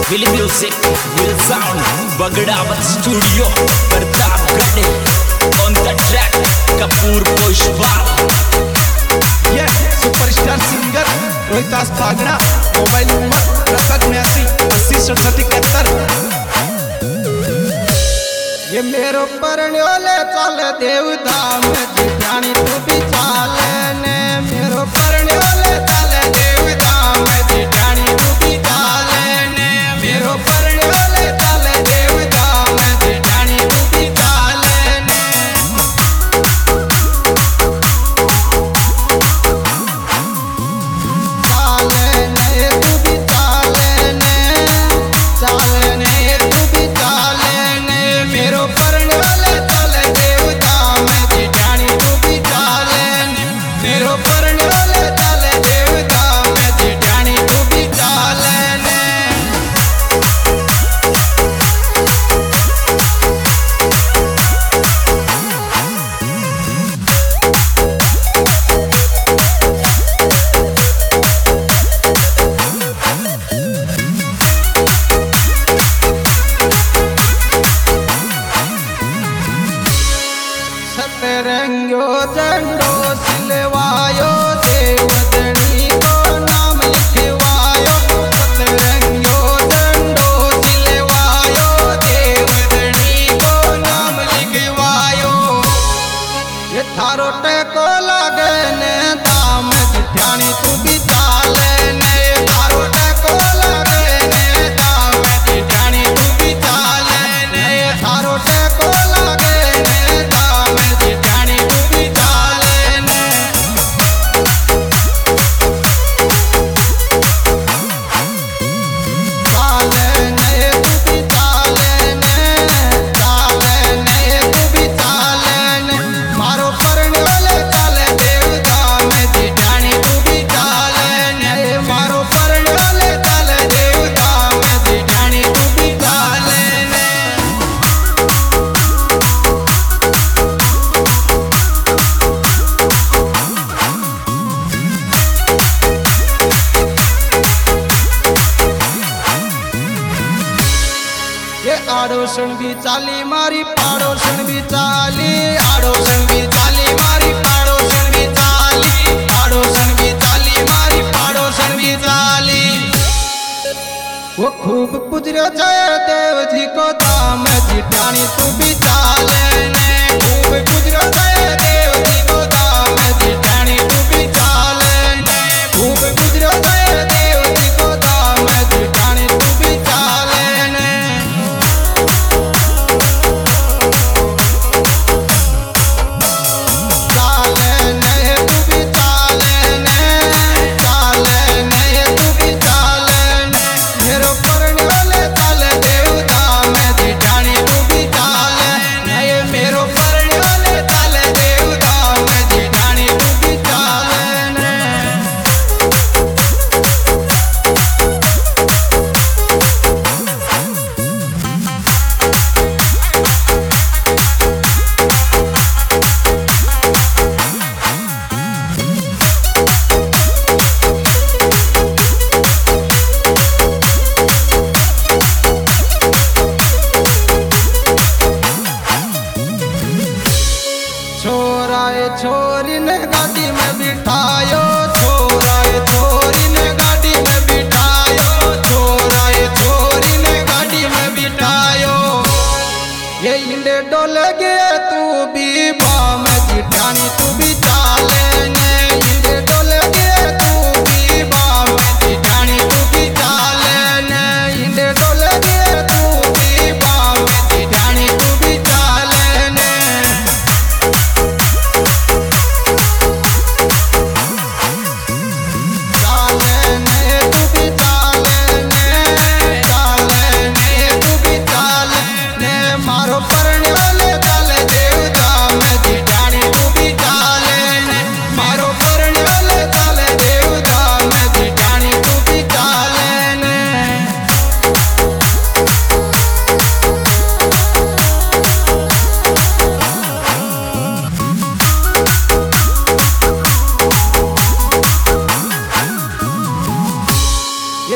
Will music, will sound, Bagadavat Studio, Pratapgarh. On the track, Kapoor Pushpal. Yeah, superstar singer Rohitas Pagda. Mobile number 8780 ये मेरो परण्योले चल देवधाम जिठानी तू भी चाले ने. मेरो परण्योले चल देवधाम जिठानी तू भी चाले ने. मेरो परण्योले चल देवधाम जिठानी तू भी चाले ने. चाले ने तू भी चाले ने. चाले ने तू भी चाले ने. मेरो परण्योले चल देवधाम जिठानी तू भी चाले ने. मेरो परण्योले चल देवधाम जिठानी तू भी चाले ने. सतरंगो झंडो सिलवायो देवधनी को नाम लिखवायो. सतरंगो झंडो सिलवायो देवधनी को नाम लिखवायो. ये थारो टेको लागे ने दाम जिठानी तू भी चाले ने. थारो टेको लागे ने दाम जिठानी तू भी चाले ने. थारो टेको लागे ने दाम जिठानी तू भी चाले ने. चाले ने तू भी चाले ने. चाले ने तू भी चाले ने. मारो परण्योले चले देवधाम जिठानी तू भी चाले ने. मारो परण्योले चले देवधाम जिठानी तू भी चाले ने. ये आड़ोसन भी चाली मारी पाड़ोसन भी चाली. आड़ोसन भी चाली मारी पाड़ोसन भी चाली. आड़ोसन भी चाली मारी पाड़ोसन भी चाली. वो खूब पुजरो जय देव जी को दाम जिठानी तू भी चाले ने. खूब पुजरो जय देव जी को दाम जिठानी तू भी चाले ने. खूब पुजरो जय देव जी को दाम जिठानी तू भी चाले ने. चाले ने तू भी चाले ने. चाले ने तू भी चाले ने. मेरो परण्योले चल देवधाम जिठानी तू भी चाले ने. मेरो परण्योले चल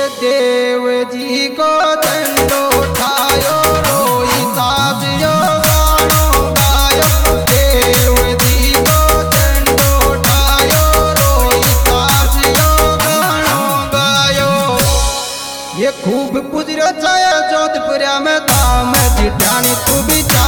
देव जी को दंडो ठायो रोहितास यो गानो गायो। देव जी को दंडो ठायो रोहितास यो गानो गायो। ये खूब पुजरो छाया जोधपुर में धाम जिठानी तू भी